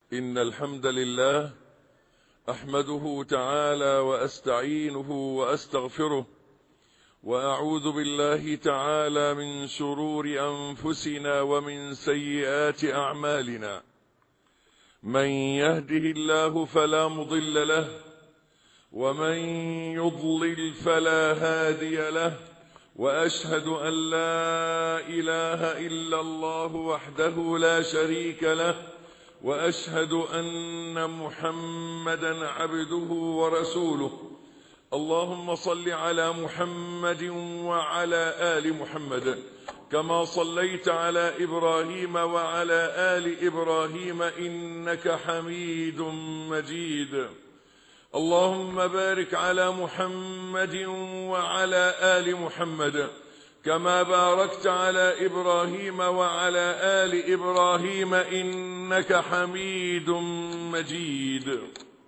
إن الحمد لله أحمده تعالى وأستعينه وأستغفره، وأعوذ بالله تعالى من شرور أنفسنا ومن سيئات أعمالنا. من يهده الله فلا مضل له، ومن يضلل فلا هادي له، وأشهد أن لا إله إلا الله وحده لا شريك له، وأشهد أن محمدا عبده ورسوله. اللهم صل على محمد وعلى آل محمد كما صليت على إبراهيم وعلى آل إبراهيم إنك حميد مجيد. اللهم بارك على محمد وعلى آل محمد كما باركت على إبراهيم وعلى آل إبراهيم إنك حميد مجيد.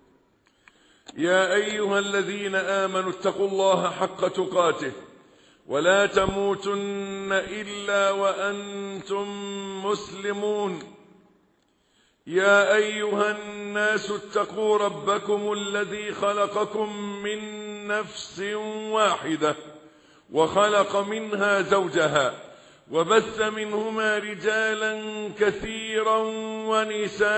يا أيها الذين آمنوا اتقوا الله حق تقاته ولا تموتن إلا وأنتم مسلمون. يا أيها الناس اتقوا ربكم الذي خلقكم من نفس واحدة وخلق منها زوجها وبث منهما رجالا كثيرا ونساء،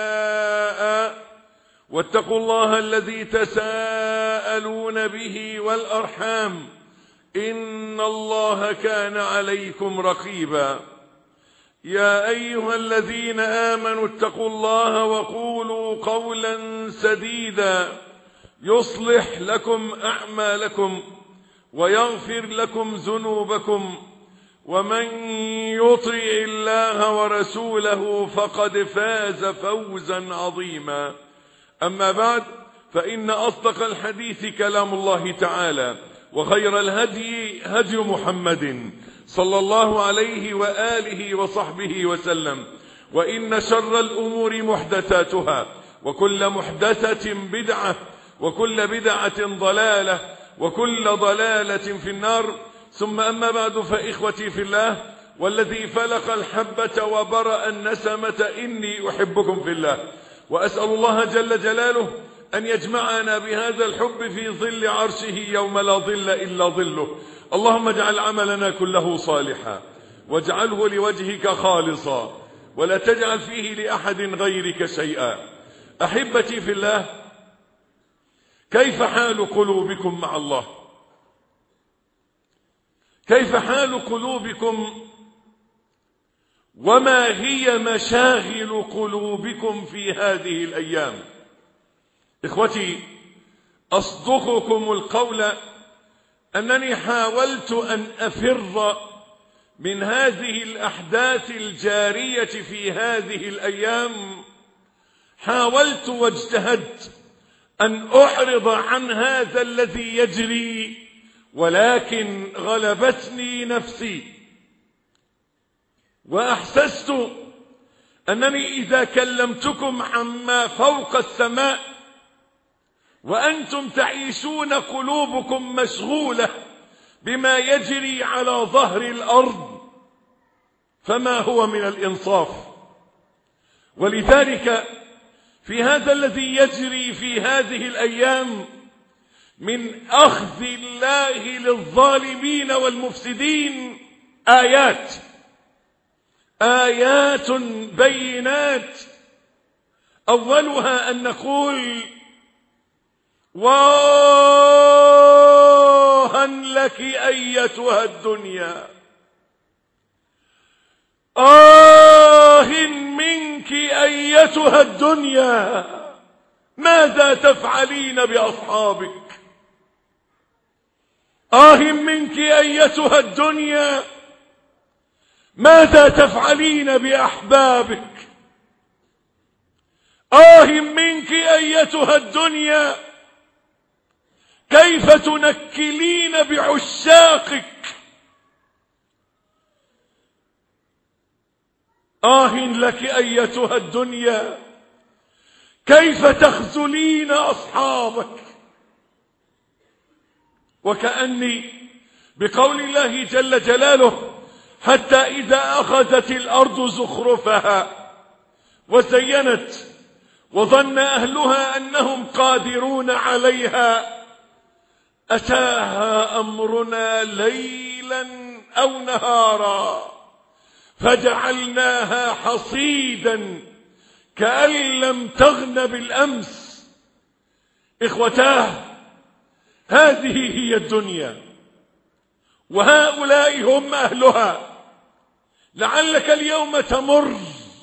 واتقوا الله الذي تساءلون به والأرحام إن الله كان عليكم رقيبا. يا أيها الذين آمنوا اتقوا الله وقولوا قولا سديدا يصلح لكم أعمالكم ويغفر لكم ذنوبكم، ومن يطع الله ورسوله فقد فاز فوزا عظيما. أما بعد، فإن أصدق الحديث كلام الله تعالى، وخير الهدي هدي محمد صلى الله عليه وآله وصحبه وسلم، وإن شر الأمور محدثاتها، وكل محدثة بدعة، وكل بدعة ضلالة، وكل ضلالة في النار. ثم أما بعد، فإخوتي في الله، والذي فلق الحبة وبرأ النسمة إني أحبكم في الله، وأسأل الله جل جلاله أن يجمعنا بهذا الحب في ظل عرشه يوم لا ظل إلا ظله. اللهم اجعل عملنا كله صالحا، واجعله لوجهك خالصا، ولا تجعل فيه لأحد غيرك شيئا. أحبتي في الله، كيف حال قلوبكم مع الله؟ كيف حال قلوبكم؟ وما هي مشاغل قلوبكم في هذه الأيام؟ إخوتي، أصدقكم القول أنني حاولت أن أفر من هذه الأحداث الجارية في هذه الأيام. حاولت واجتهدت أن أعرض عن هذا الذي يجري، ولكن غلبتني نفسي، وأحسست أنني إذا كلمتكم عما فوق السماء وأنتم تعيشون قلوبكم مشغولة بما يجري على ظهر الأرض، فما هو من الإنصاف. ولذلك في هذا الذي يجري في هذه الأيام من أخذ الله للظالمين والمفسدين آيات بينات. أولها أن نقول: واها لك أيتها الدنيا، منك أيتها الدنيا، ماذا تفعلين بأصحابك؟ منك أيتها الدنيا، ماذا تفعلين بأحبابك؟ منك أيتها الدنيا، كيف تنكلين بعشاقك؟ لك أيتها الدنيا، كيف تخذلين أصحابك؟ وكأني بقول الله جل جلاله: حتى إذا أخذت الأرض زخرفها وزينت وظن أهلها أنهم قادرون عليها أتاها أمرنا ليلا أو نهارا فجعلناها حصيدا كأن لم تغن بالأمس. إخوتاه، هذه هي الدنيا وهؤلاء هم أهلها. لعلك اليوم تمر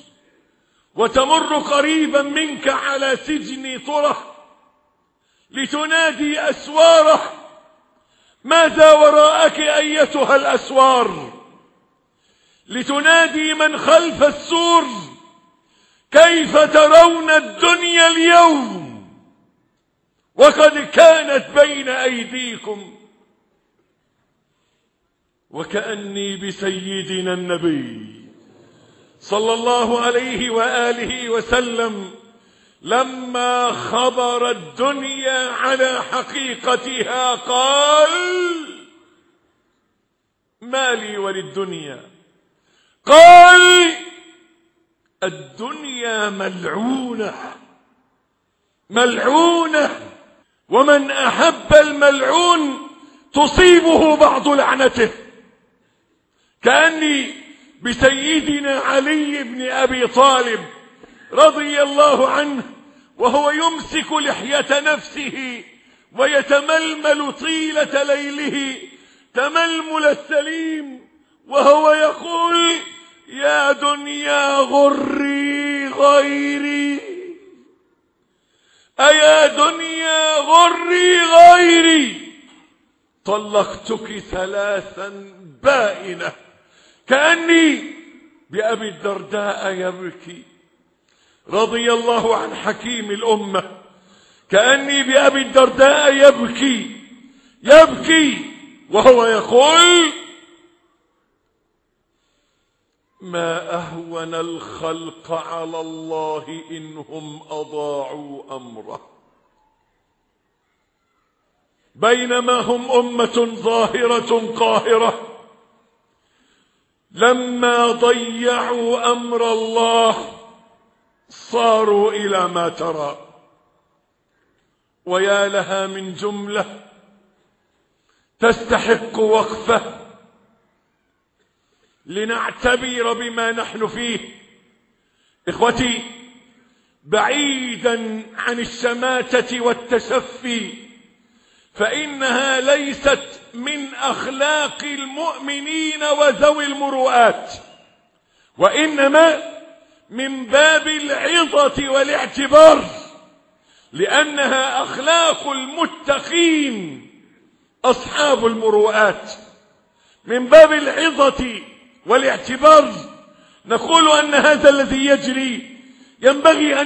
وتمر قريبا منك على سجن طرح لتنادي أسواره. ماذا وراءك أيتها الأسوار؟ لتنادي من خلف السور كيف ترون الدنيا اليوم وقد كانت بين أيديكم. وكأني بسيدنا النبي صلى الله عليه وآله وسلم لما خبر الدنيا على حقيقتها قال: ما لي وللدنيا؟ قال: الدنيا ملعونة ملعونة، ومن أحب الملعون تصيبه بعض لعنته. كأني بسيدنا علي بن أبي طالب رضي الله عنه وهو يمسك لحية نفسه ويتململ طيلة ليله تململ السليم وهو يقول: يا دنيا غري غيري، أيا دنيا غري غيري، طلقتك ثلاثا بائنة. كأني بأبي الدرداء يبكي رضي الله عن حكيم الأمة، كأني بأبي الدرداء يبكي وهو يقول: ما أهون الخلق على الله إنهم أضاعوا أمره. بينما هم أمة ظاهرة قاهرة، لما ضيعوا أمر الله صاروا إلى ما ترى. ويا لها من جملة تستحق وقفة لنعتبر بما نحن فيه. إخوتي، بعيدا عن الشماتة والتشفي، فإنها ليست من أخلاق المؤمنين وذوي المروءات، وإنما من باب العظة والاعتبار، لأنها أخلاق المتقين أصحاب المروءات. من باب العظة والاعتبار نقول أن هذا الذي يجري ينبغي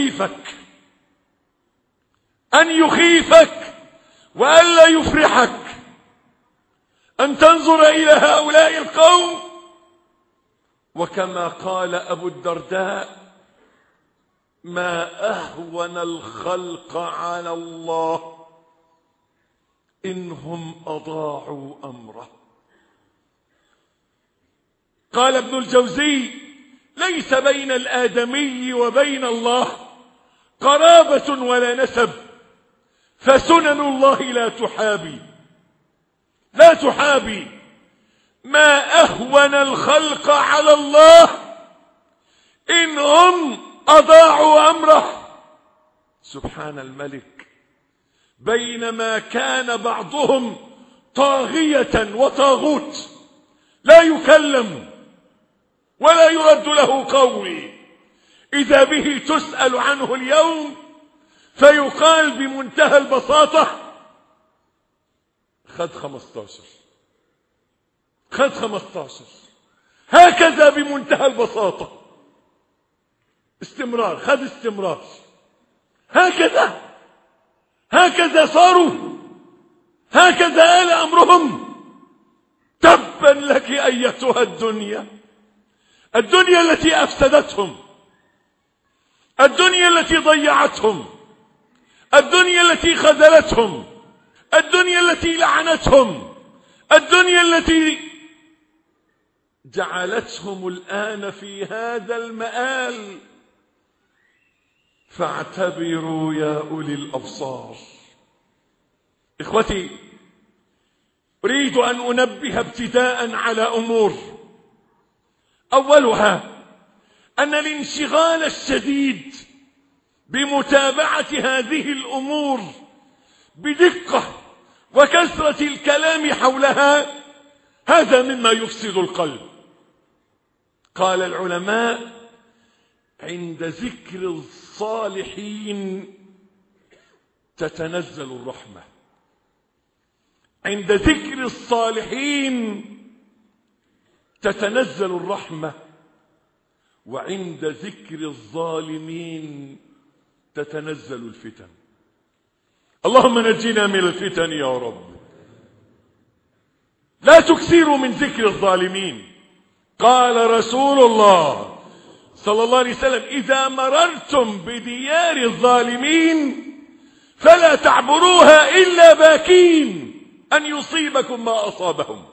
أن يخيفك وألا يفرحك، أن تنظر إلى هؤلاء القوم. وكما قال أبو الدرداء: ما أهون الخلق على الله إنهم أضاعوا أمره. قال ابن الجوزي: ليس بين الآدمي وبين الله قرابة ولا نسب، فسنن الله لا تحابي. ما أهون الخلق على الله إنهم أضاعوا أمره. سبحان الملك، بينما كان بعضهم طاغية وطاغوت لا يكلم ولا يرد له قول، إذا به تسأل عنه اليوم فيقال بمنتهى البساطة: خد 15. هكذا بمنتهى البساطة، استمرار. هكذا صاروا، هكذا آل أمرهم. تبا لك أيتها الدنيا التي أفسدتهم، الدنيا التي ضيعتهم، الدنيا التي خذلتهم، الدنيا التي لعنتهم، الدنيا التي جعلتهم الآن في هذا المآل. فاعتبروا يا أولي الأبصار. إخوتي، أريد أن أنبه ابتداء على أمور. أولها أن الانشغال الشديد بمتابعة هذه الأمور بدقة وكثرة الكلام حولها هذا مما يفسد القلب. قال العلماء: عند ذكر الصالحين تتنزل الرحمة. عند ذكر الصالحين تتنزل الرحمة، وعند ذكر الظالمين تتنزل الفتن. اللهم نجنا من الفتن يا رب. لا تكثروا من ذكر الظالمين. قال رسول الله صلى الله عليه وسلم: إذا مررتم بديار الظالمين فلا تعبروها إلا باكين أن يصيبكم ما أصابهم.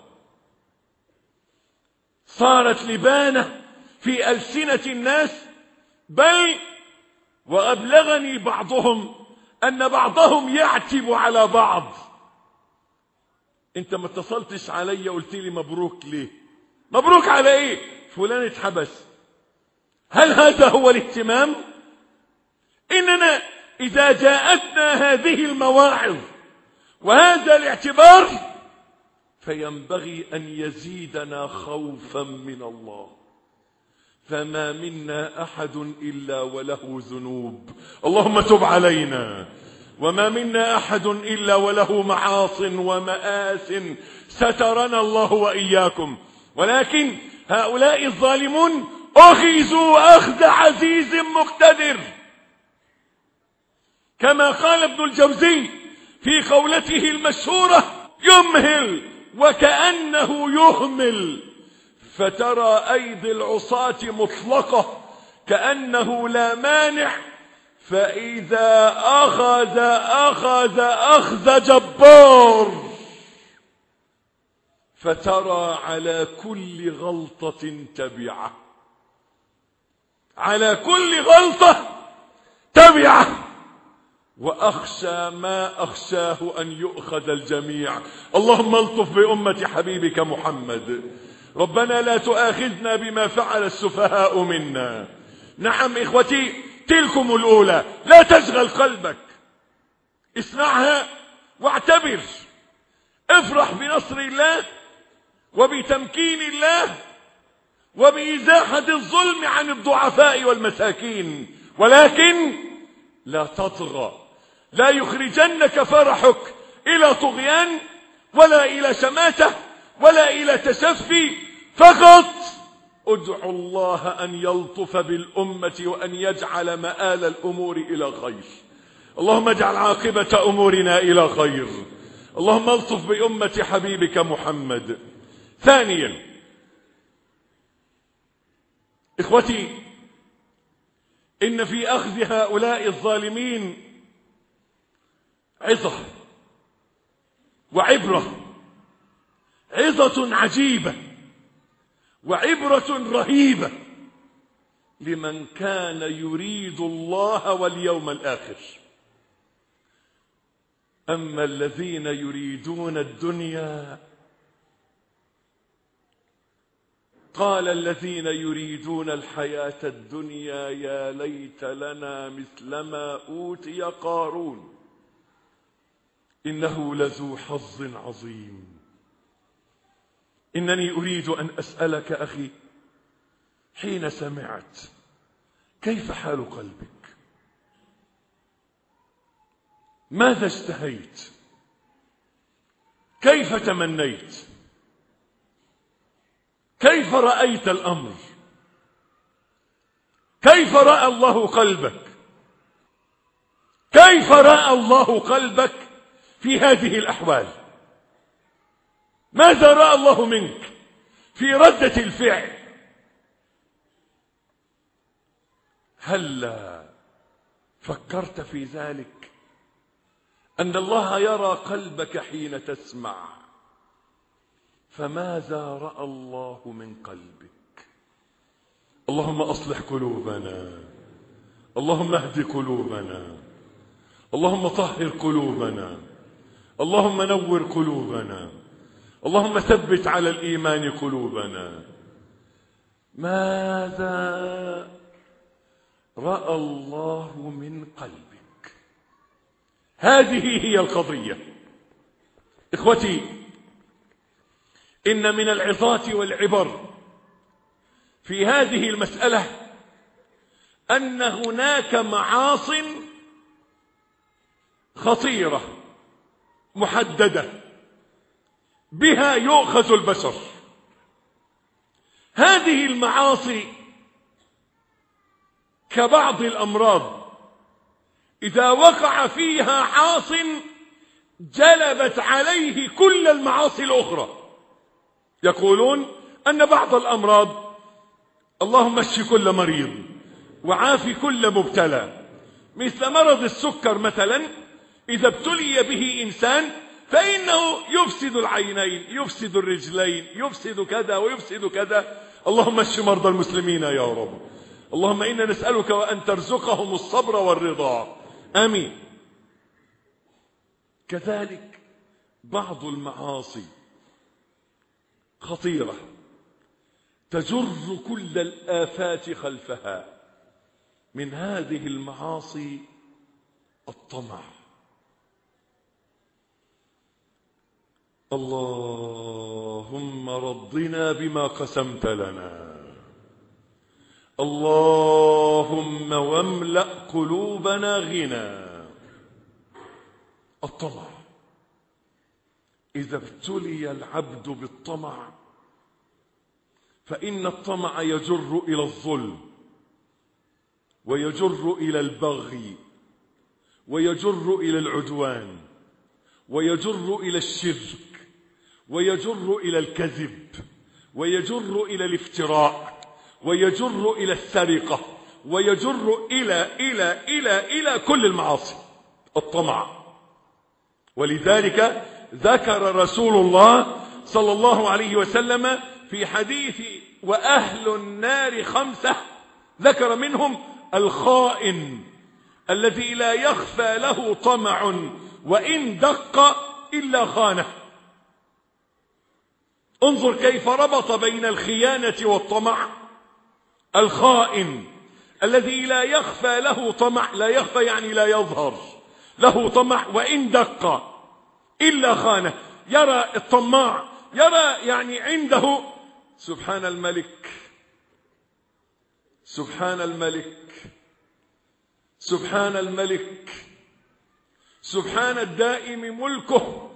صارت لبانة في ألسنة الناس، بل وأبلغني بعضهم أن بعضهم يعتب على بعض. أنت ما اتصلتش علي قلت لي مبروك ليه؟ مبروك على إيه؟ فلان اتحبس. هل هذا هو الاهتمام؟ إننا إذا جاءتنا هذه المواعظ وهذا الاعتبار فينبغي أن يزيدنا خوفا من الله. فما منا أحد إلا وله ذنوب، اللهم تب علينا. وما منا أحد إلا وله معاص ومآس سترنا الله وإياكم. ولكن هؤلاء الظالمون أخذوا أخذ عزيز مقتدر، كما قال ابن الجوزي في قولته المشهورة: يمهل وكأنه يهمل، فترى أيدي العصاة مطلقة كأنه لا مانع، فإذا أخذ جبار، فترى على كل غلطة تبعة، على كل غلطة تبعة. وأخشى ما أخشاه أن يؤخذ الجميع. اللهم الطف بأمة حبيبك محمد. ربنا لا تؤاخذنا بما فعل السفهاء منا. نعم إخوتي، تلكم الأولى. لا تشغل قلبك، اسمعها واعتبر. افرح بنصر الله وبتمكين الله وبإزاحة الظلم عن الضعفاء والمساكين، ولكن لا تطغى. لا يخرجنك فرحك إلى طغيان ولا إلى شماتة ولا إلى تسفي. فقط ادعو الله أن يلطف بالأمة وأن يجعل مآل الأمور إلى خير. اللهم اجعل عاقبة أمورنا إلى خير. اللهم الطف بأمة حبيبك محمد. ثانيا إخوتي، إن في أخذ هؤلاء الظالمين عظة وعبرة، عظة عجيبة وعبرة رهيبة لمن كان يريد الله واليوم الآخر. أما الذين يريدون الدنيا، قال الذين يريدون الحياة الدنيا يا ليت لنا مثل ما أوتي قارون إنه لذو حظ عظيم. إنني أريد أن أسألك أخي، حين سمعت كيف حال قلبك؟ ماذا اشتهيت؟ كيف تمنيت؟ كيف رأيت الأمر؟ كيف رأى الله قلبك؟ كيف رأى الله قلبك في هذه الأحوال؟ ماذا رأى الله منك في ردة الفعل؟ هل فكرت في ذلك؟ أن الله يرى قلبك حين تسمع. فماذا رأى الله من قلبك؟ اللهم أصلح قلوبنا، اللهم اهد قلوبنا، اللهم طهر قلوبنا، اللهم نور قلوبنا، اللهم ثبت على الإيمان قلوبنا. ماذا رأى الله من قلبك؟ هذه هي القضية. إخوتي، إن من العظات والعبر في هذه المسألة أن هناك معاصٍ خطيرة محددة بها يؤخذ البشر. هذه المعاصي كبعض الأمراض، إذا وقع فيها عاص جلبت عليه كل المعاصي الأخرى. يقولون أن بعض الأمراض اللهم اشف كل مريض وعافي كل مبتلى، مثل مرض السكر مثلا، إذا ابتلي به إنسان فإنه يفسد العينين، يفسد الرجلين، يفسد كذا ويفسد كذا. اللهم اشف مرضى المسلمين يا رب. اللهم إنا نسألك وأن ترزقهم الصبر والرضا، آمين. كذلك بعض المعاصي خطيرة تجر كل الآفات خلفها. من هذه المعاصي الطمع. اللهم رضنا بما قسمت لنا، اللهم واملأ قلوبنا غنى. الطمع، إذا ابتلي العبد بالطمع فإن الطمع يجر إلى الظلم، ويجر إلى البغي، ويجر إلى العدوان، ويجر إلى الشرك، ويجر إلى الكذب، ويجر إلى الافتراء، ويجر إلى السرقة، ويجر إلى كل المعاصي. الطمع. ولذلك ذكر رسول الله صلى الله عليه وسلم في حديث وأهل النار 5، ذكر منهم الخائن الذي لا يخفى له طمع وإن دق إلا خانه. انظر كيف ربط بين الخيانة والطمع. الخائن الذي لا يخفى له طمع، لا يخفى يعني لا يظهر له طمع، وإن دق إلا خانه. يرى الطماع، يرى يعني عنده سبحان الملك، سبحان الملك، سبحان الملك، سبحان الدائم ملكه،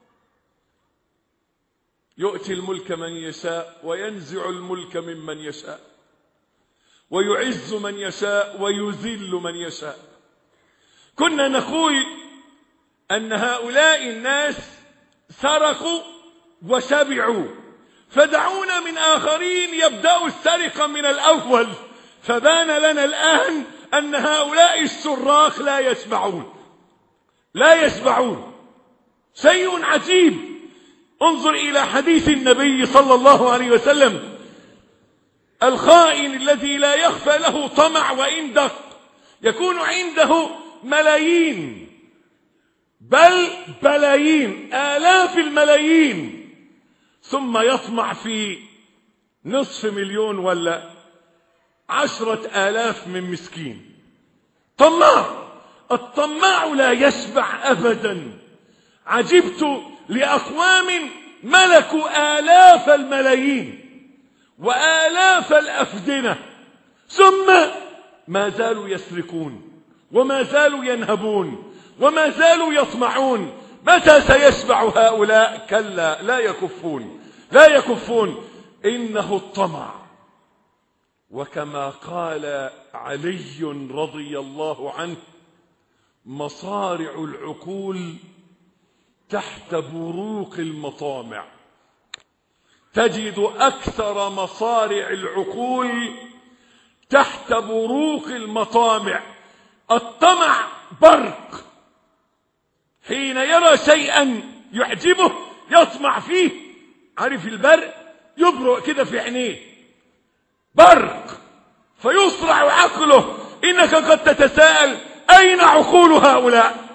يؤتي الملك من يشاء وينزع الملك ممن يشاء، ويعز من يشاء ويذل من يشاء. كنا نقول أن هؤلاء الناس سرقوا وشبعوا، فدعونا من آخرين يبدأوا السرقة من الأول، فبان لنا الآن أن هؤلاء السراق لا يشبعون، لا يشبعون. شيء عجيب. انظر إلى حديث النبي صلى الله عليه وسلم. الخائن الذي لا يخفى له طمع وإن دق، يكون عنده ملايين، بل بلايين، آلاف الملايين، ثم يطمع في 500,000 ولا 10,000 من مسكين. طماع. الطماع لا يشبع أبدا. عجبت لأقوام ملكوا آلاف الملايين وآلاف الأفدنة، ثم ما زالوا يسرقون، وما زالوا ينهبون، وما زالوا يطمعون. متى سيشبع هؤلاء؟ كلا، لا يكفون، لا يكفون. إنه الطمع. وكما قال علي رضي الله عنه: مصارع العقول تحت بروق المطامع. تجد أكثر مصارع العقول تحت بروق المطامع. الطمع برق، حين يرى شيئا يعجبه يطمع فيه. عارف البرق؟ يبرق كده في عينيه، برق، فيسرع عقله إنك قد تتساءل أين عقول هؤلاء؟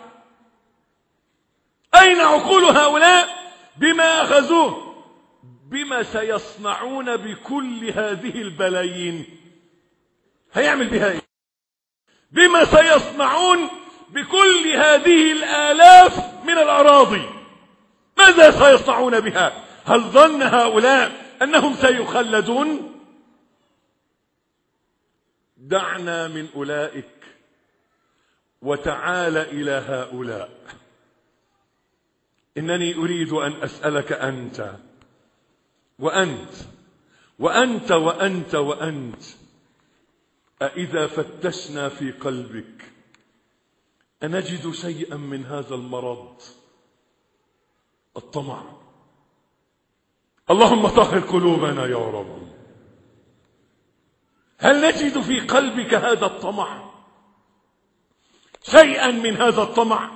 أين عقول هؤلاء بما أخذوه؟ بما سيصنعون بكل هذه البلايين؟ هيعمل بها إيه؟ بما سيصنعون بكل هذه الآلاف من الأراضي؟ ماذا سيصنعون بها؟ هل ظن هؤلاء أنهم سيخلدون؟ دعنا من أولئك وتعال إلى هؤلاء. إنني أريد أن أسألك أنت وأنت وأنت وأنت وأنت، أإذا فتشنا في قلبك أنجد شيئا من هذا المرض، الطمع؟ اللهم طهر قلوبنا يا رب. هل نجد في قلبك هذا الطمع، شيئا من هذا الطمع؟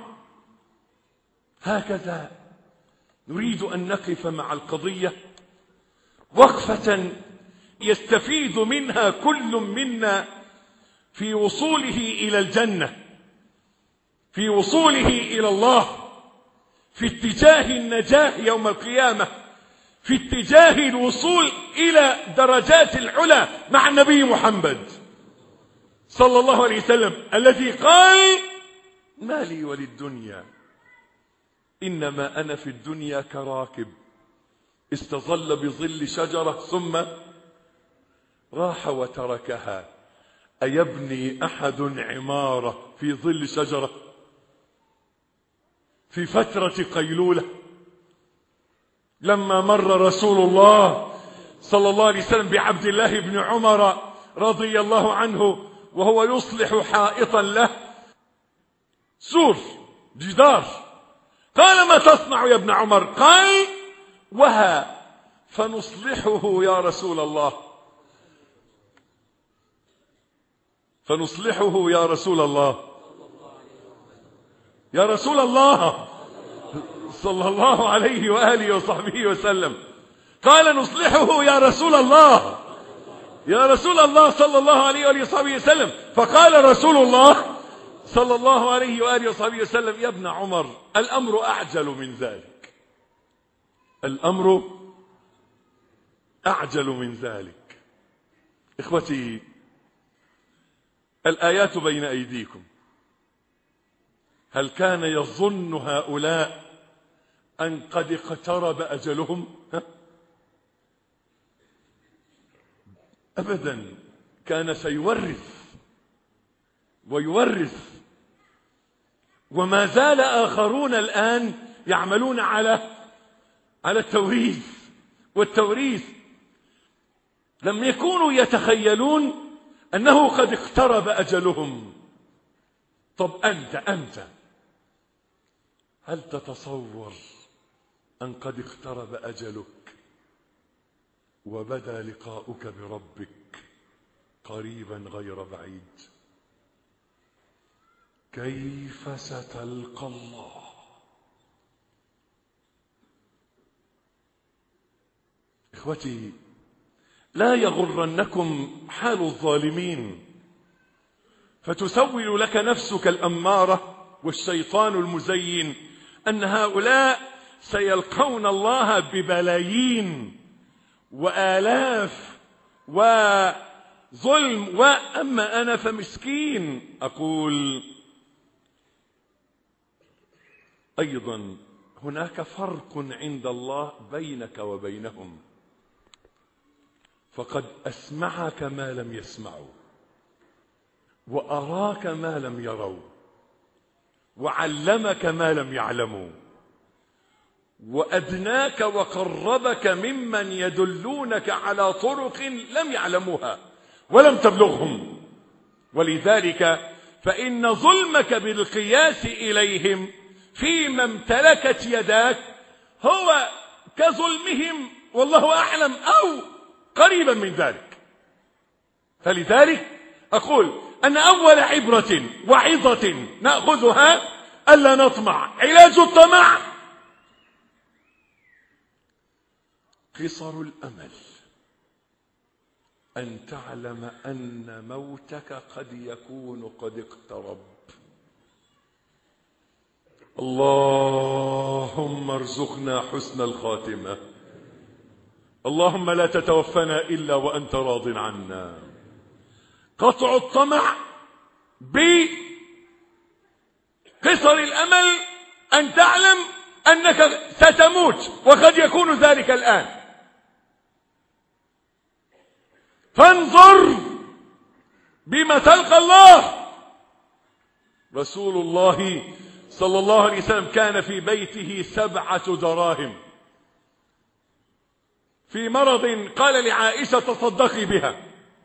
هكذا نريد أن نقف مع القضية وقفة يستفيد منها كل منا في وصوله إلى الجنة، في وصوله إلى الله، في اتجاه النجاة يوم القيامة، في اتجاه الوصول إلى درجات العلا مع النبي محمد صلى الله عليه وسلم، الذي قال: ما لي وللدنيا إنما أنا في الدنيا كراكب استظل بظل شجرة ثم راح وتركها، أيبني أحد عمارة في ظل شجرة في فترة قيلولة؟ لما مر رسول الله صلى الله عليه وسلم بعبد الله بن عمر رضي الله عنه وهو يصلح حائطا له، سور، جدار، قال: ما تصنع يا ابن عمر؟ قال: وها فنصلحه يا رسول الله، فنصلحه يا رسول الله، يا رسول الله صلى الله عليه وآله وصحبه وسلم. قال: نصلحه يا رسول الله، يا رسول الله صلى الله عليه وآله وصحبه وسلم. فقال رسول الله صلى الله عليه وآله وصحبه وسلم: يا ابن عمر، الأمر أعجل من ذلك، الأمر أعجل من ذلك. إخوتي، الآيات بين أيديكم. هل كان يظن هؤلاء أن قد اقترب أجلهم؟ أبدا، كان سيورث ويورث، وما زال آخرون الآن يعملون على التوريث والتوريث. لم يكونوا يتخيلون أنه قد اقترب أجلهم. طب أنت هل تتصور أن قد اقترب أجلك وبدا لقاؤك بربك قريبا غير بعيد؟ كيف ستلقى الله؟ إخوتي، لا يغرنكم حال الظالمين فتسول لك نفسك الأمارة والشيطان المزين أن هؤلاء سيلقون الله ببلايين وآلاف وظلم، وأما أنا فمسكين. أقول أيضا هناك فرق عند الله بينك وبينهم، فقد أسمعك ما لم يسمعوا، وأراك ما لم يروا، وعلمك ما لم يعلموا، وأدناك وقربك ممن يدلونك على طرق لم يعلموها ولم تبلغهم. ولذلك فإن ظلمك بالقياس إليهم فيما امتلكت يداك هو كظلمهم والله أعلم أو قريبا من ذلك. فلذلك أقول أن أول عبرة وعظة نأخذها ألا نطمع. علاج الطمع قصر الأمل. أن تعلم أن موتك قد يكون قد اقترب. اللهم ارزقنا حسن الخاتمة. اللهم لا تتوفنا إلا وأنت راض عنا. قطع الطمع بقصر الأمل أن تعلم أنك ستموت وقد يكون ذلك الآن، فانظر بما تلقى الله. رسول الله صلى الله عليه وسلم كان في بيته 7 دراهم. في مرض قال لعائشة تصدقي بها،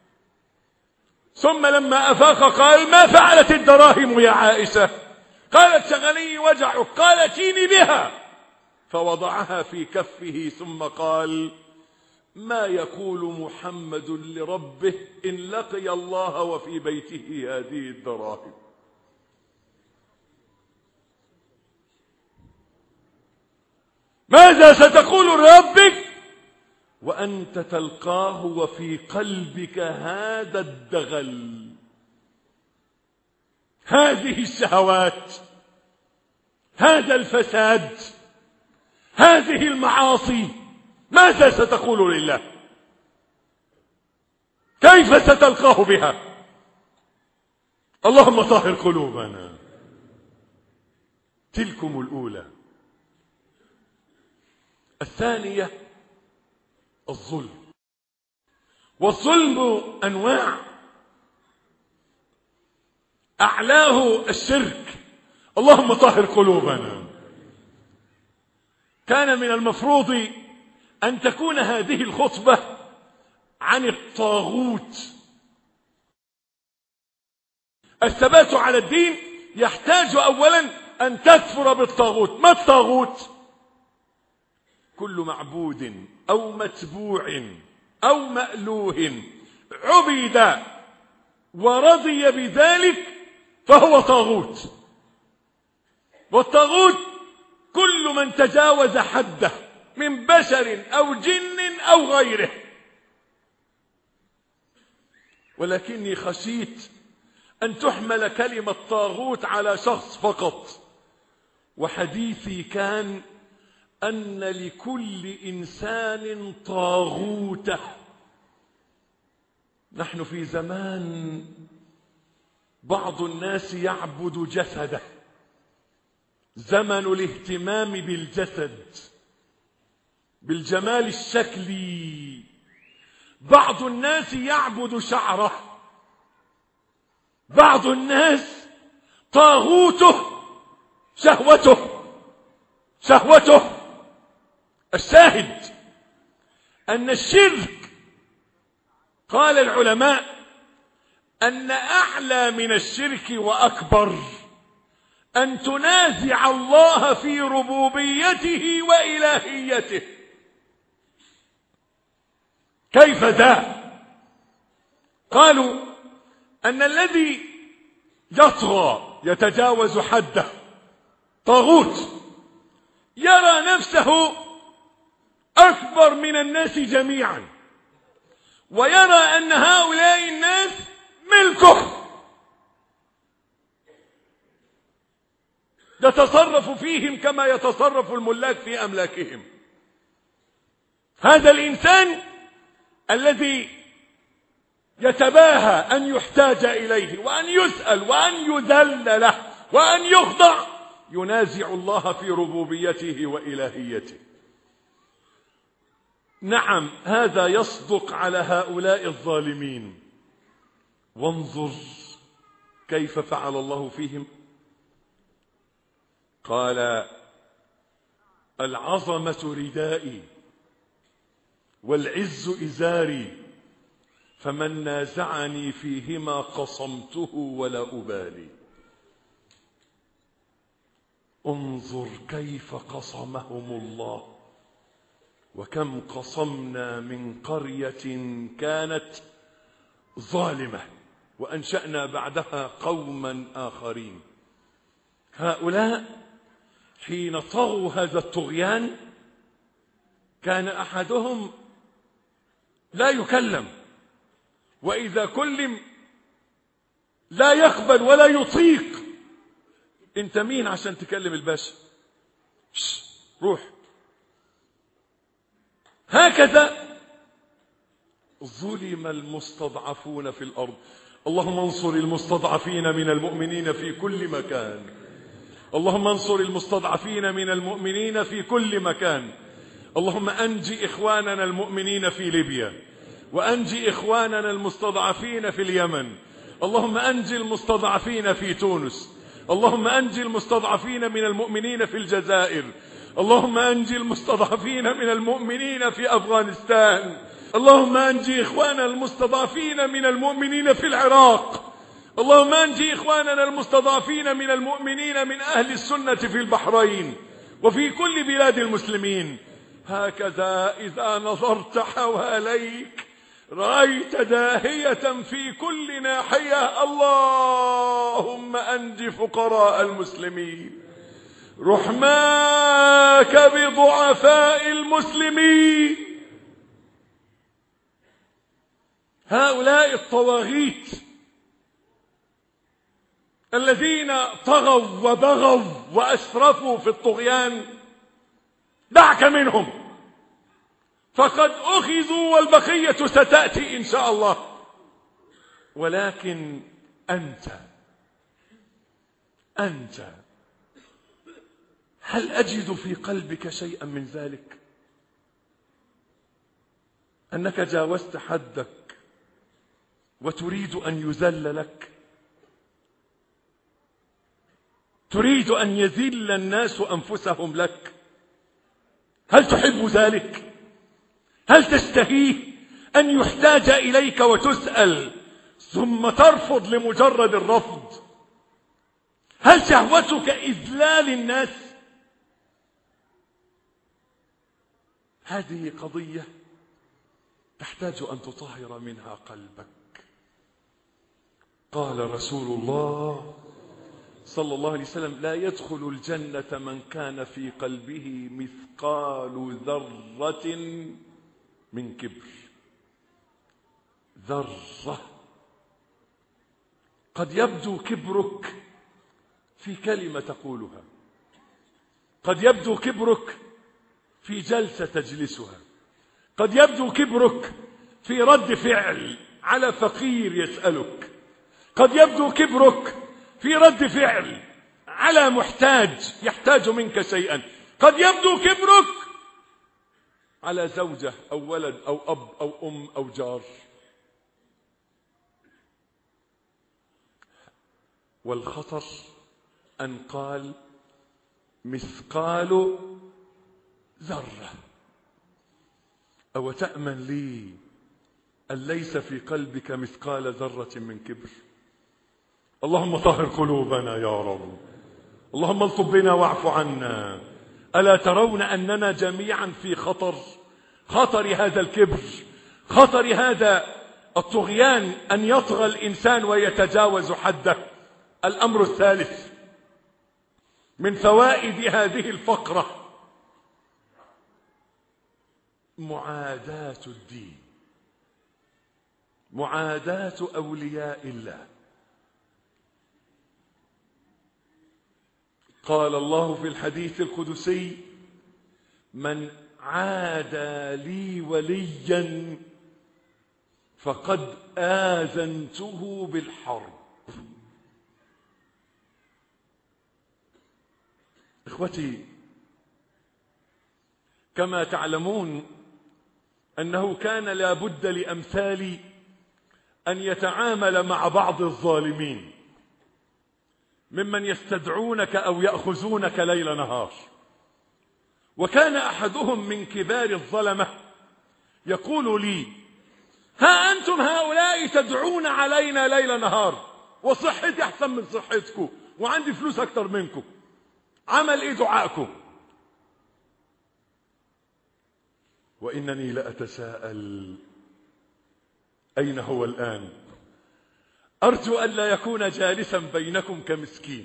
ثم لما أفاق قال ما فعلت الدراهم يا عائشة؟ قالت شغلني وجعك. قال ائتيني بها، فوضعها في كفه ثم قال ما يقول محمد لربه إن لقي الله وفي بيته هذه الدراهم؟ ماذا ستقول لربك وأنت تلقاه وفي قلبك هذا الدغل، هذه الشهوات، هذا الفساد، هذه المعاصي؟ ماذا ستقول لله؟ كيف ستلقاه بها؟ اللهم طهر قلوبنا. تلكم الأولى. الثانية الظلم. والظلم أنواع، أعلاه الشرك. اللهم طهر قلوبنا. كان من المفروض أن تكون هذه الخطبة عن الطاغوت. الثبات على الدين يحتاج أولا أن تكفر بالطاغوت. ما الطاغوت؟ كل معبود أو متبوع أو مألوه عبد ورضي بذلك فهو طاغوت. والطاغوت كل من تجاوز حده من بشر أو جن أو غيره. ولكني خشيت أن تحمل كلمة طاغوت على شخص فقط، وحديثي كان أن لكل إنسان طاغوته. نحن في زمان بعض الناس يعبد جسده، زمن الاهتمام بالجسد، بالجمال الشكلي. بعض الناس يعبد شعره، بعض الناس طاغوته شهوته. الشاهد أن الشرك، قال العلماء أن أعلى من الشرك وأكبر أن تنازع الله في ربوبيته وإلهيته. كيف ذا؟ قالوا أن الذي يطغى يتجاوز حده طاغوت، يرى نفسه أكبر من الناس جميعا، ويرى أن هؤلاء الناس ملكه، يتصرف فيهم كما يتصرف الملاك في أملاكهم. هذا الإنسان الذي يتباهى أن يحتاج إليه وأن يسأل وأن يذل له وأن يخضع، ينازع الله في ربوبيته وإلهيته. نعم، هذا يصدق على هؤلاء الظالمين. وانظر كيف فعل الله فيهم. قال العظمة ردائي والعز إزاري، فمن نازعني فيهما قصمته ولا أبالي. انظر كيف قصمهم الله، وكم قصمنا من قرية كانت ظالمة وأنشأنا بعدها قوما آخرين. هؤلاء حين طغوا هذا الطغيان كان أحدهم لا يكلم، وإذا كلم لا يقبل ولا يطيق. انت مين عشان تكلم الباشا؟ روح. هكذا ظلم المستضعفون في الأرض. اللهم انصر المستضعفين من المؤمنين في كل مكان. اللهم انصر المستضعفين من المؤمنين في كل مكان. اللهم أنجي إخواننا المؤمنين في ليبيا، وأنجي إخواننا المستضعفين في اليمن. اللهم أنجي المستضعفين في تونس. اللهم أنجي المستضعفين من المؤمنين في الجزائر. اللهم أنجي المستضعفين من المؤمنين في أفغانستان. اللهم أنجي إخواننا المستضعفين من المؤمنين في العراق. اللهم أنجي إخواننا المستضعفين من المؤمنين من أهل السنة في البحرين وفي كل بلاد المسلمين. هكذا إذا نظرت حواليك رأيت داهية في كل ناحية. اللهم أنج فقراء المسلمين، رحماك بضعفاء المسلمين. هؤلاء الطواغيت الذين طغوا وبغوا وأسرفوا في الطغيان دعك منهم، فقد أخذوا والبقية ستأتي إن شاء الله. ولكن أنت هل أجد في قلبك شيئا من ذلك؟ أنك جاوزت حدك وتريد أن يذل لك؟ تريد أن يذل الناس أنفسهم لك؟ هل تحب ذلك؟ هل تستهيه أن يحتاج إليك وتسأل ثم ترفض لمجرد الرفض؟ هل شهوتك إذلال الناس؟ هذه قضية تحتاج أن تطهر منها قلبك. قال رسول الله صلى الله عليه وسلم: لا يدخل الجنة من كان في قلبه مثقال ذرة من كبر. ذرة. قد يبدو كبرك في كلمة تقولها، قد يبدو كبرك في جلسة تجلسها، قد يبدو كبرك في رد فعل على فقير يسألك، قد يبدو كبرك في رد فعل على محتاج يحتاج منك شيئا، قد يبدو كبرك على زوجة أو ولد أو أب أو أم أو جار. والخطر أن قال مثقال ذرة. أو تأمن لي أن ليس في قلبك مثقال ذرة من كبر؟ اللهم طهر قلوبنا يا رب، اللهم الطف بنا واعف عنا. ألا ترون أننا جميعا في خطر هذا الكبر، خطر هذا الطغيان، أن يطغى الإنسان ويتجاوز حده. الأمر الثالث من فوائد هذه الفقرة معاداة الدين، معاداة أولياء الله. قال الله في الحديث القدسي: من عادى لي وليا فقد آذنته بالحرب. إخوتي، كما تعلمون أنه كان لا بد لأمثالي أن يتعامل مع بعض الظالمين ممن يستدعونك أو يأخذونك ليل نهار. وكان أحدهم من كبار الظلمة يقول لي: ها أنتم هؤلاء تدعون علينا ليل نهار، وصحتي أحسن من صحتكم، وعندي فلوس أكتر منكم، عمل إيه دعائكم؟ وإنني لأتساءل أين هو الآن؟ أرجو أن لا يكون جالسا بينكم كمسكين.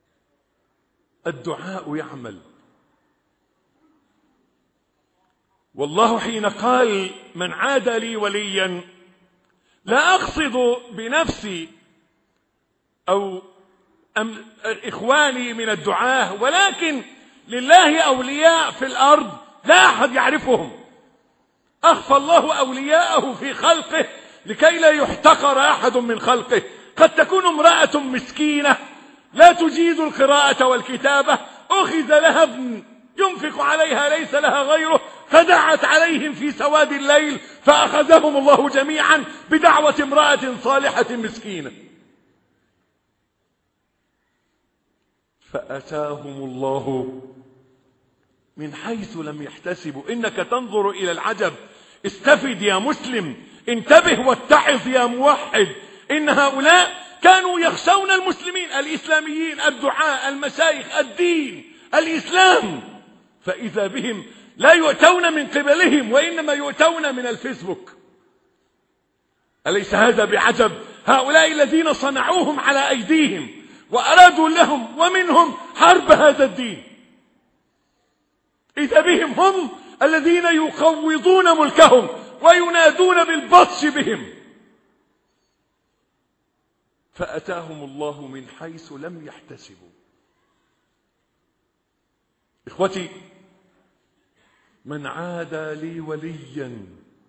الدعاء يعمل، والله حين قال من عاد لي وليا لا أقصد بنفسي أو إخواني من الدعاة، ولكن لله أولياء في الأرض لا أحد يعرفهم، أخفى الله أولياءه في خلقه لكي لا يحتقر أحد من خلقه. قد تكون امرأة مسكينة لا تجيد القراءة والكتابة، أخذ لها ابن ينفق عليها ليس لها غيره، فدعت عليهم في سواد الليل فأخذهم الله جميعا بدعوة امرأة صالحة مسكينة، فأتاهم الله من حيث لم يحتسبوا. إنك تنظر إلى العجب. استفد يا مسلم، انتبه واتعظ يا موحد. إن هؤلاء كانوا يخشون المسلمين الإسلاميين، الدعاء، المشايخ، الدين، الإسلام، فإذا بهم لا يؤتون من قبلهم وإنما يؤتون من الفيسبوك. أليس هذا بعجب؟ هؤلاء الذين صنعوهم على أيديهم وأرادوا لهم ومنهم حرب هذا الدين، إذا بهم هم الذين يقوضون ملكهم وينادون بالبطش بهم. فأتاهم الله من حيث لم يحتسبوا. إخوتي، من عادى لي وليا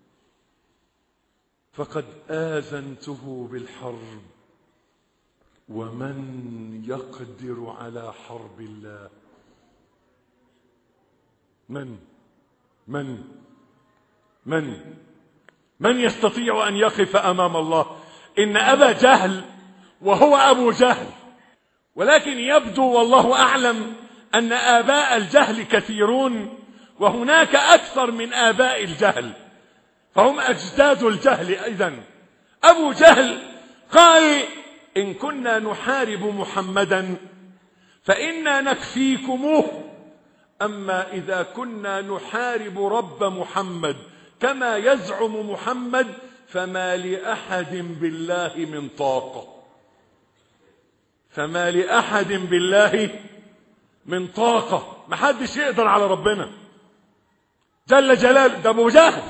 فقد آذنته بالحرب، ومن يقدر على حرب الله من يستطيع أن يقف أمام الله؟ إن أبا جهل وهو أبو جهل، ولكن يبدو والله أعلم أن آباء الجهل كثيرون، وهناك أكثر من آباء الجهل، فهم أجداد الجهل. إذن أبو جهل قال: إن كنا نحارب محمدا فإنا نكفيكموه، أما إذا كنا نحارب رب محمد كما يزعم محمد فما لأحد بالله من طاقة. فما لأحد بالله من طاقة. ما حدش يقدر على ربنا جل جلاله. ده أبو جهل.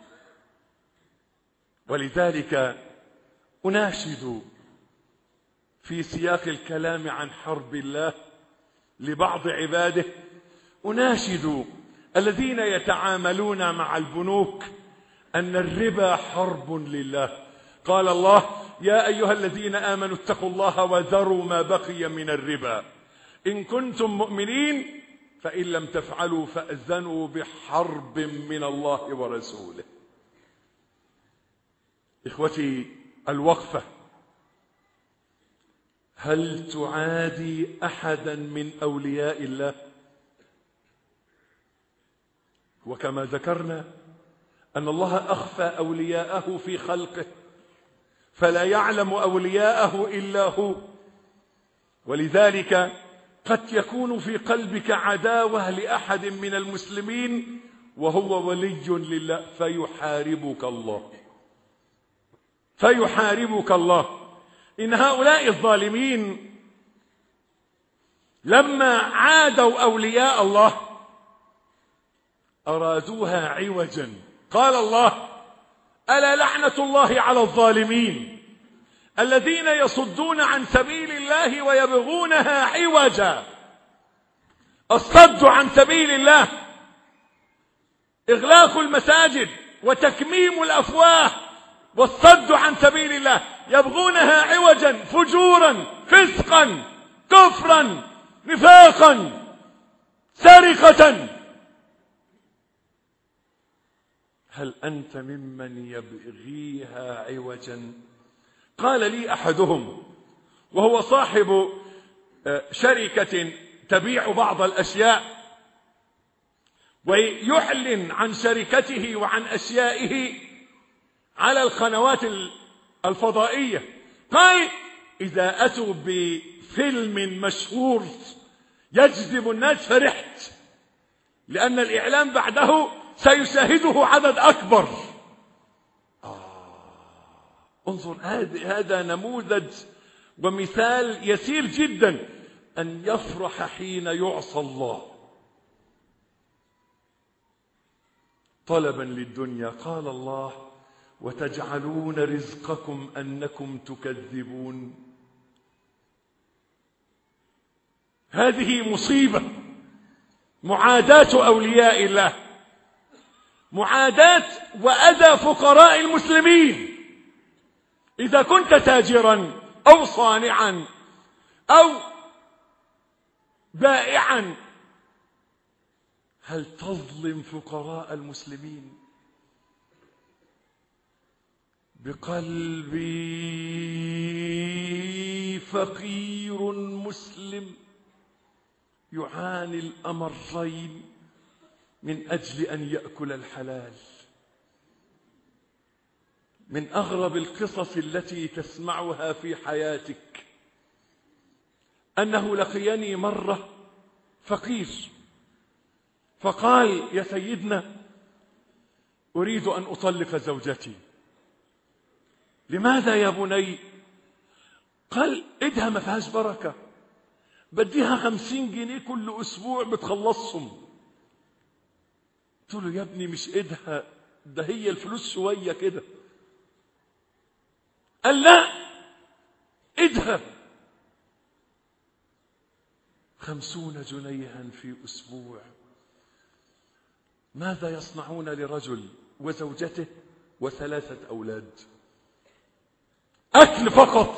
ولذلك أناشد في سياق الكلام عن حرب الله لبعض عباده، أناشد الذين يتعاملون مع البنوك أن الربا حرب لله. قال الله: يا أيها الذين آمنوا اتقوا الله وذروا ما بقي من الربا إن كنتم مؤمنين فإن لم تفعلوا فأذنوا بحرب من الله ورسوله. إخوتي، الوقفة: هل تعادي أحدا من أولياء الله؟ وكما ذكرنا أن الله أخفى أولياءه في خلقه، فلا يعلم أولياءه إلا هو. ولذلك قد يكون في قلبك عداوة لأحد من المسلمين وهو ولي لله، فيحاربك الله. إن هؤلاء الظالمين لما عادوا أولياء الله أرادوها عوجا. قال الله: ألا لعنة الله على الظالمين الذين يصدون عن سبيل الله ويبغونها عوجا. الصد عن سبيل الله، إغلاق المساجد وتكميم الأفواه، والصد عن سبيل الله، يبغونها عوجا، فجورا، فسقا، كفرا، نفاقا، سرقة. هل أنت ممن يبغيها عوجا؟ قال لي أحدهم وهو صاحب شركة تبيع بعض الأشياء ويعلن عن شركته وعن أشيائه على القنوات الفضائية، قال: إذا أتوا بفيلم مشهور يجذب الناس فرحت، لأن الإعلان بعده سيشاهده عدد أكبر. انظر، هذا نموذج ومثال يسير جدا، أن يفرح حين يعصى الله. طلبا للدنيا. قال الله: وتجعلون رزقكم أنكم تكذبون. هذه مصيبة، معاداة أولياء الله، معاداة وأذى فقراء المسلمين. إذا كنت تاجرا أو صانعا أو بائعا، هل تظلم فقراء المسلمين؟ بقلبي فقير مسلم يعاني الأمرين من أجل أن يأكل الحلال. من أغرب القصص التي تسمعها في حياتك أنه لقيني مرة فقير فقال: يا سيدنا، أريد أن أطلق زوجتي. لماذا يا بني؟ قال: إيدها ما فيهاش بركة، بديها 50 جنيه كل أسبوع بتخلصهم. قلت له: يا ابني مش إيدها، ده هي الفلوس شوية كده. قال: لا، إيدها 50 جنيها في أسبوع. ماذا يصنعون لرجل وزوجته و3 أولاد؟ أكل فقط.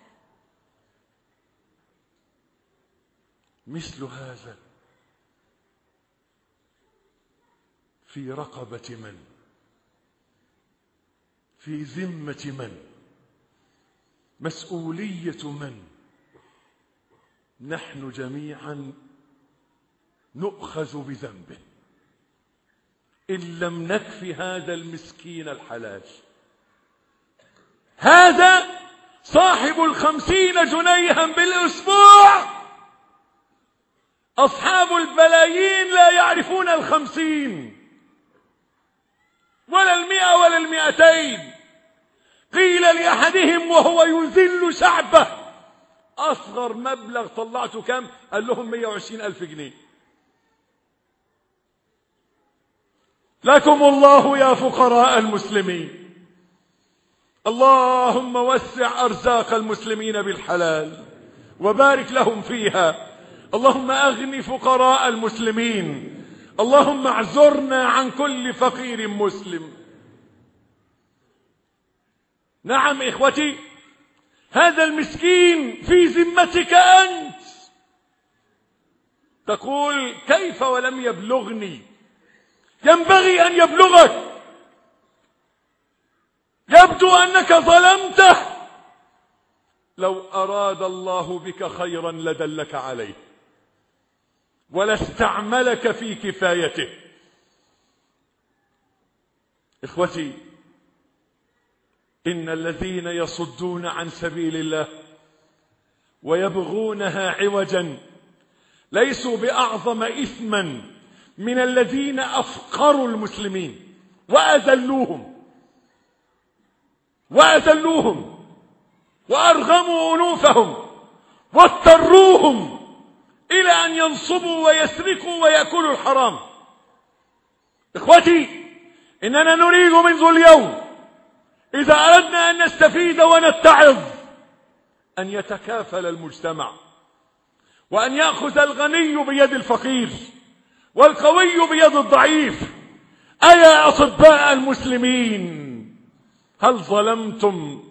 مثل هذا في رقبة من؟ في ذمة من؟ مسؤولية من؟ نحن جميعا نؤخذ بذنبه إن لم نكفي هذا المسكين الحلال. هذا صاحب 50 جنيها بالأسبوع. أصحاب البلايين لا يعرفون 50 ولا 100 ولا 200. قيل لأحدهم وهو يذل شعبه: أصغر مبلغ طلعته كم؟ قال لهم 120,000 جنيه. لكم الله يا فقراء المسلمين. اللهم وسع أرزاق المسلمين بالحلال وبارك لهم فيها. اللهم أغن فقراء المسلمين. اللهم اعذرنا عن كل فقير مسلم. نعم إخوتي، هذا المسكين في ذمتك أنت. تقول: كيف ولم يبلغني؟ ينبغي أن يبلغك. يبدو أنك ظلمته. لو أراد الله بك خيرا لدلك عليه ولاستعملك في كفايته. إخوتي، إن الذين يصدون عن سبيل الله ويبغونها عوجا ليسوا بأعظم إثما من الذين أفقروا المسلمين وأذلوهم وأرغموا أنوفهم واضطروهم إلى أن ينصبوا ويسرقوا ويأكلوا الحرام. إخوتي، إننا نريد منذ اليوم إذا أردنا أن نستفيد ونتعظ أن يتكافل المجتمع، وأن يأخذ الغني بيد الفقير والقوي بيد الضعيف. أيا أطباء المسلمين، هل ظلمتم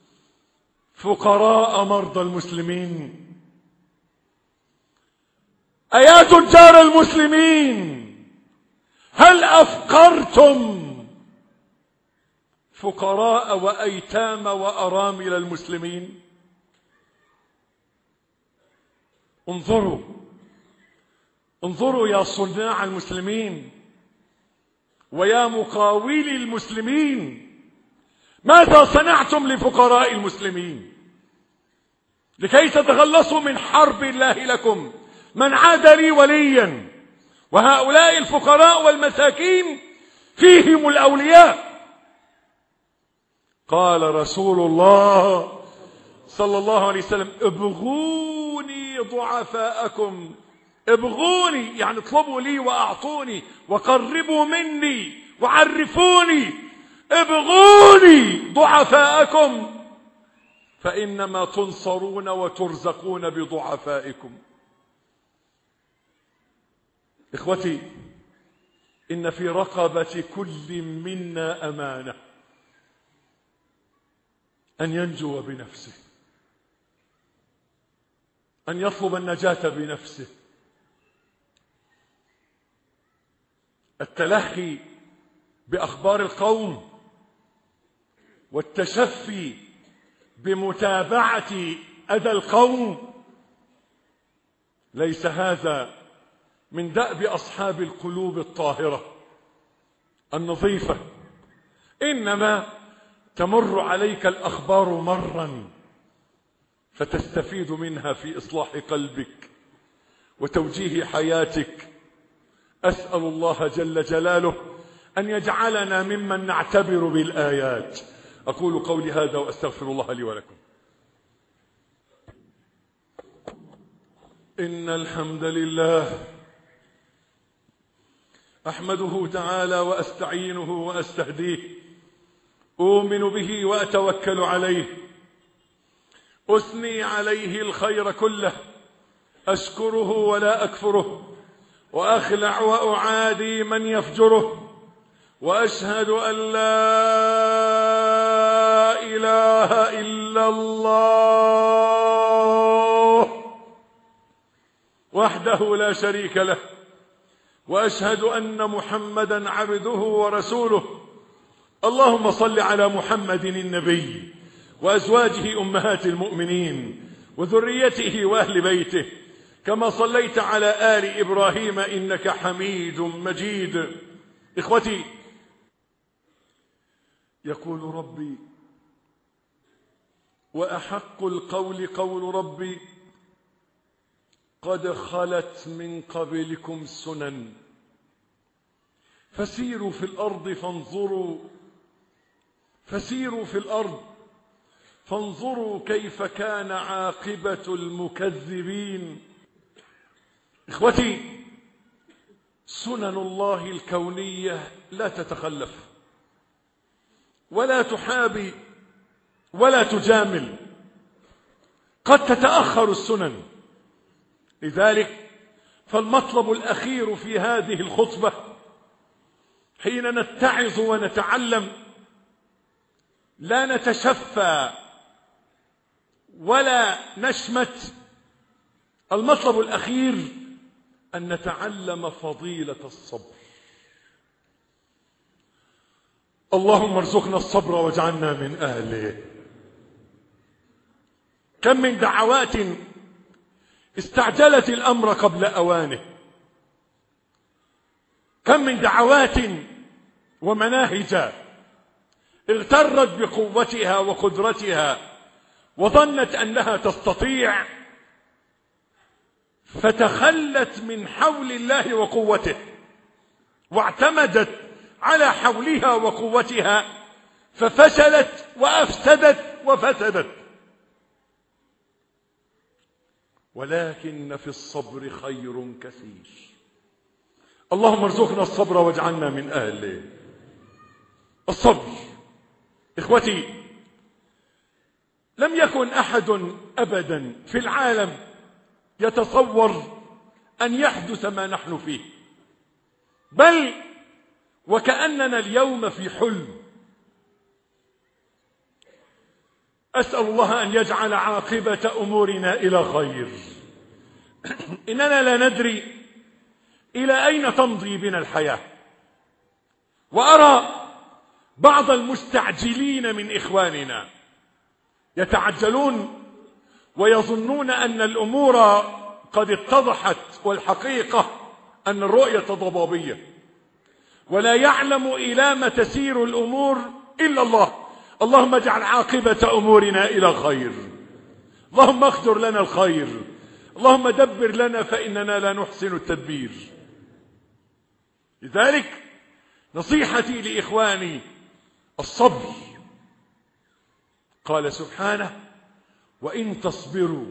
فقراء مرضى المسلمين؟ أيا تجار المسلمين، هل أفقرتم فقراء وأيتام وأرامل المسلمين؟ انظروا يا صناع المسلمين ويا مقاولي المسلمين، ماذا صنعتم لفقراء المسلمين لكي تتخلصوا من حرب الله لكم؟ من عاد لي وليا. وهؤلاء الفقراء والمساكين فيهم الأولياء. قال رسول الله صلى الله عليه وسلم: ابغوني ضعفاءكم. ابغوني يعني اطلبوا لي وأعطوني، وقربوا مني وعرفوني ابغوني ضعفاءكم فإنما تنصرون وترزقون بضعفائكم. إخوتي، إن في رقبة كل منا أمانة أن ينجو بنفسه، أن يطلب النجاة بنفسه. التلهي بأخبار القوم والتشفي بمتابعة أذى القوم ليس هذا من دأب أصحاب القلوب الطاهرة النظيفة، إنما تمر عليك الأخبار مرا فتستفيد منها في إصلاح قلبك وتوجيه حياتك. أسأل الله جل جلاله أن يجعلنا ممن نعتبر بالآيات. أقول قولي هذا وأستغفر الله لي ولكم. إن الحمد لله أحمده تعالى وأستعينه وأستهديه، أؤمن به وأتوكل عليه، أثني عليه الخير كله، أشكره ولا أكفره، وأخلع وأعادي من يفجره، وأشهد أن لا إله إلا الله وحده لا شريك له، وأشهد أن محمدا عبده ورسوله. اللهم صل على محمد النبي وأزواجه أمهات المؤمنين وذريته وأهل بيته كما صليت على آل إبراهيم إنك حميد مجيد. إخوتي، يقول ربي: وأحق القول قول ربي قد خلت من قبلكم سنن فسيروا في الأرض فانظروا كيف كان عاقبة المكذبين. إخوتي، سنن الله الكونية لا تتخلف ولا تحابي ولا تجامل، قد تتأخر السنن. لذلك فالمطلب الأخير في هذه الخطبة حين نتعظ ونتعلم لا نتشفى ولا نشمت، المطلب الأخير أن نتعلم فضيلة الصبر. اللهم ارزقنا الصبر واجعلنا من أهله. كم من دعوات استعجلت الأمر قبل أوانه، كم من دعوات ومناهج اغترت بقوتها وقدرتها وظنت أنها تستطيع فتخلت من حول الله وقوته واعتمدت على حولها وقوتها ففشلت وأفسدت وفسدت. ولكن في الصبر خير كثير. اللهم ارزقنا الصبر واجعلنا من أهله. الصبر إخوتي، لم يكن أحد أبدا في العالم يتصور أن يحدث ما نحن فيه، بل وكأننا اليوم في حلم. أسأل الله أن يجعل عاقبة أمورنا إلى خير. إننا لا ندري إلى أين تمضي بنا الحياة، وأرى بعض المستعجلين من إخواننا يتعجلون ويظنون أن الأمور قد اتضحت، والحقيقة أن الرؤية ضبابية ولا يعلم إلى ما تسير الأمور إلا الله. اللهم اجعل عاقبة أمورنا إلى خير، اللهم اقدر لنا الخير، اللهم دبر لنا فإننا لا نحسن التدبير. لذلك نصيحتي لإخواني الصبر. قال سبحانه: وإن تصبروا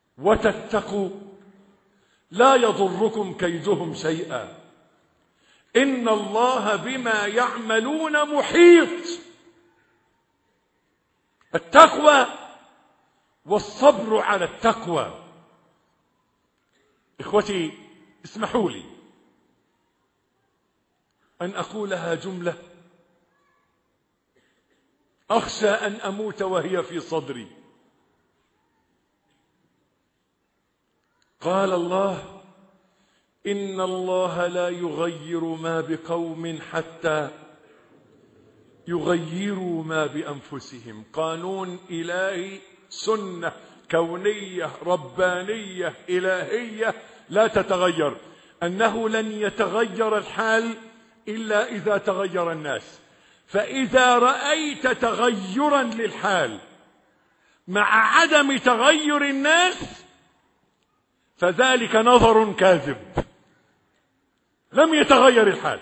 وتتقوا لا يضركم كيدهم شيئا إن الله بما يعملون محيط. التقوى والصبر على التقوى. إخوتي، اسمحوا لي أن أقولها جملة أخشى أن أموت وهي في صدري. قال الله: إن الله لا يغير ما بقوم حتى يغيروا ما بأنفسهم. قانون إلهي، سنة كونية ربانية إلهية لا تتغير، أنه لن يتغير الحال إلا إذا تغير الناس. فإذا رأيت تغيرا للحال مع عدم تغير الناس فذلك نظر كاذب، لم يتغير الحال.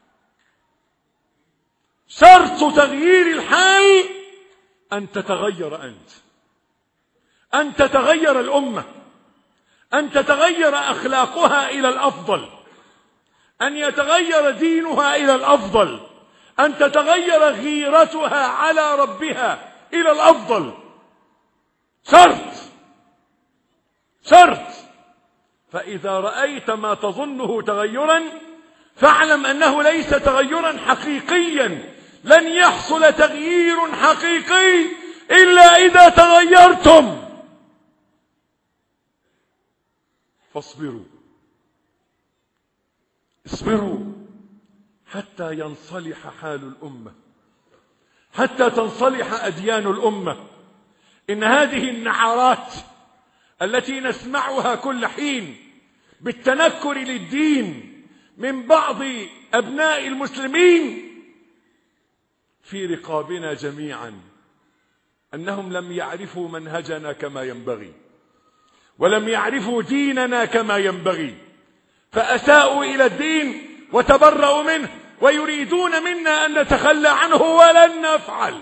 شرط تغيير الحال أن تتغير أنت، أن تتغير الأمة، أن تتغير أخلاقها إلى الأفضل، أن يتغير دينها إلى الأفضل، أن تتغير غيرتها على ربها إلى الأفضل. شرط. فإذا رأيت ما تظنه تغيرا فاعلم أنه ليس تغيرا حقيقيا. لن يحصل تغيير حقيقي إلا إذا تغيرتم. فاصبروا، اصبروا حتى ينصلح حال الأمة، حتى تنصلح أديان الأمة. إن هذه النعرات التي نسمعها كل حين بالتنكر للدين من بعض أبناء المسلمين في رقابنا جميعا، أنهم لم يعرفوا منهجنا كما ينبغي، ولم يعرفوا ديننا كما ينبغي، فأساءوا إلى الدين وتبرأوا منه، ويريدون منا أن نتخلى عنه، ولن نفعل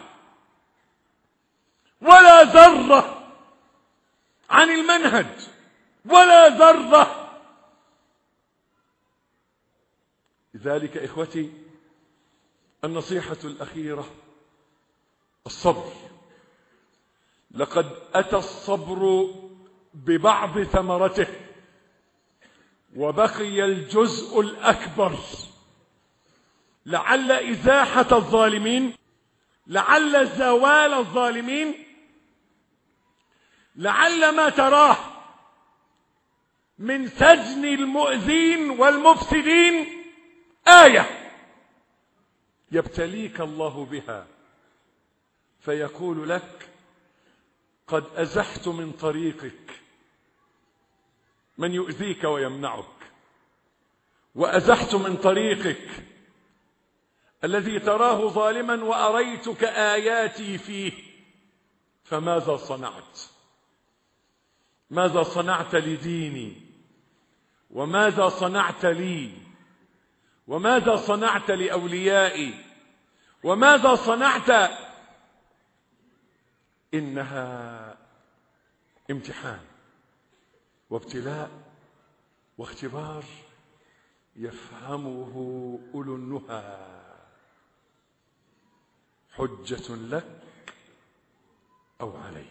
ولا ذرة عن المنهج، ولا ذرة. لذلك إخوتي، النصيحة الأخيرة الصبر. لقد أتى الصبر ببعض ثمرته وبقي الجزء الأكبر. لعل إزاحة الظالمين، لعل زوال الظالمين، لعل ما تراه من سجن المؤذين والمفسدين آية يبتليك الله بها، فيقول لك: قد أزحت من طريقك من يؤذيك ويمنعك، وأزحت من طريقك الذي تراه ظالما وأريتك آياتي فيه، فماذا صنعت؟ ماذا صنعت لديني؟ وماذا صنعت لي؟ وماذا صنعت لأوليائي؟ وماذا صنعت؟ إنها امتحان وابتلاء واختبار يفهمه أولو النهى، حجة لك أو عليك.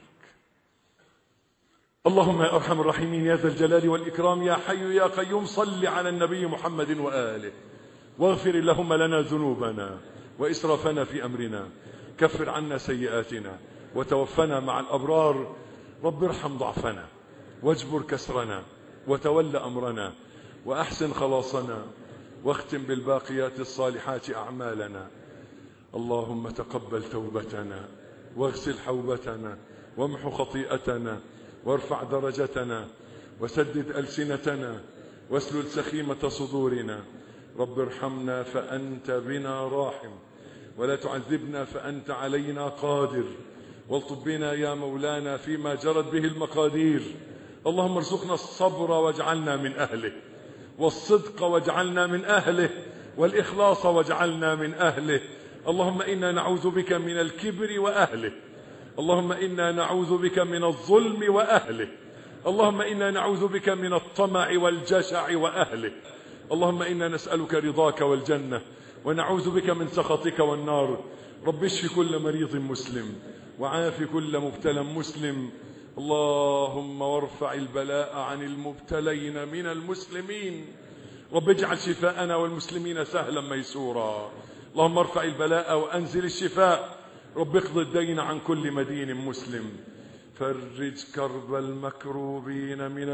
اللهم يا أرحم الراحمين يا ذا الجلال والإكرام يا حي يا قيوم، صل على النبي محمد وآله، واغفر اللهم لنا ذنوبنا وإسرافنا في أمرنا، كفر عنا سيئاتنا وتوفنا مع الأبرار. رب ارحم ضعفنا واجبر كسرنا وتول أمرنا وأحسن خلاصنا، واختم بالباقيات الصالحات أعمالنا. اللهم تقبل توبتنا واغسل حوبتنا وامحو خطيئتنا وارفع درجتنا وسدد ألسنتنا واسلل سخيمة صدورنا. رب ارحمنا فأنت بنا راحم، ولا تعذبنا فأنت علينا قادر، والطب بنا يا مولانا فيما جرت به المقادير. اللهم ارزقنا الصبر واجعلنا من أهله، والصدق واجعلنا من أهله، والإخلاص واجعلنا من أهله. اللهم إنا نعوذ بك من الكبر وأهله، اللهم إنا نعوذ بك من الظلم وأهله، اللهم إنا نعوذ بك من الطمع والجشع وأهله. اللهم إنا نسألك رضاك والجنة ونعوذ بك من سخطك والنار. رب اشف كل مريض مسلم وعاف كل مبتلى مسلم. اللهم وارفع البلاء عن المبتلين من المسلمين. رب اجعل شفاءنا والمسلمين سهلا ميسورا. اللهم ارفع البلاء وأنزل الشفاء. رب اقض الدين عن كل مدين مسلم. فرج كرب المكروبين من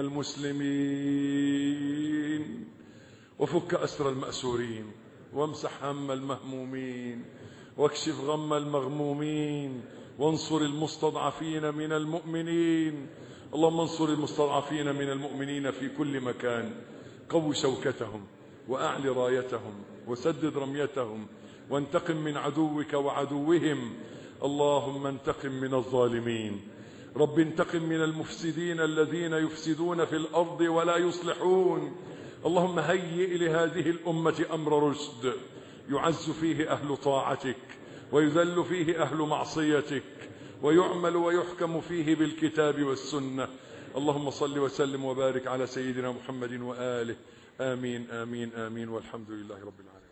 المسلمين وفك أسر المأسورين وامسح هم المهمومين واكشف غم المغمومين وانصر المستضعفين من المؤمنين. اللهم انصر المستضعفين من المؤمنين في كل مكان. قو شوكتهم وأعل رايتهم وسدد رميتهم وانتقم من عدوك وعدوهم. اللهم انتقم من الظالمين. رب انتقم من المفسدين الذين يفسدون في الأرض ولا يصلحون. اللهم هيئ لهذه الأمة أمر رشد يعز فيه أهل طاعتك ويذل فيه أهل معصيتك ويعمل ويحكم فيه بالكتاب والسنة. اللهم صل وسلم وبارك على سيدنا محمد وآله. آمين آمين آمين والحمد لله رب العالمين.